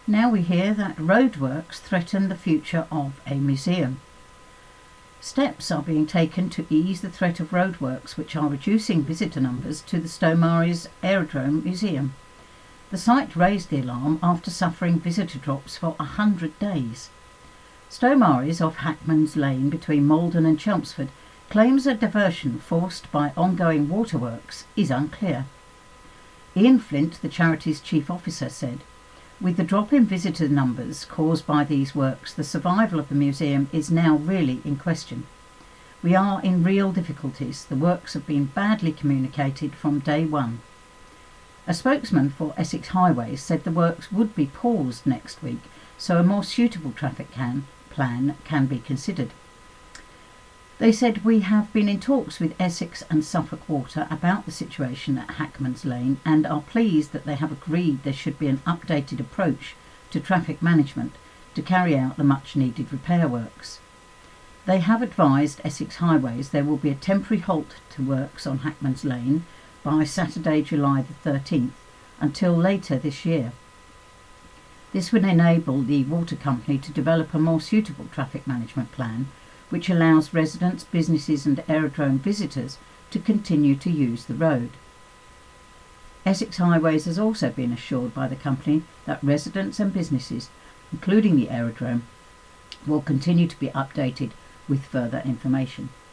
Now we hear that roadworks threaten the future of a museum. Steps are being taken to ease the threat of roadworks, which are reducing visitor numbers to the Stow-Maries Aerodrome Museum. The site raised the alarm after suffering visitor drops for 100 days. Stow-Maries, off Hackman's Lane between Malden and Chelmsford, claims a diversion forced by ongoing waterworks is unclear. Ian Flint, the charity's chief officer, said, "With the drop in visitor numbers caused by these works, the survival of the museum is now really in question. We are in real difficulties. The works have been badly communicated from day one." A spokesman for Essex Highways said the works would be paused next week, so a more suitable traffic plan can be considered. They said, "We have been in talks with Essex and Suffolk Water about the situation at Hackman's Lane and are pleased that they have agreed there should be an updated approach to traffic management to carry out the much-needed repair works." They have advised Essex Highways there will be a temporary halt to works on Hackman's Lane by Saturday, July the 13th, until later this year. This would enable the water company to develop a more suitable traffic management plan, which allows residents, businesses and aerodrome visitors to continue to use the road. Essex Highways has also been assured by the company that residents and businesses, including the aerodrome, will continue to be updated with further information.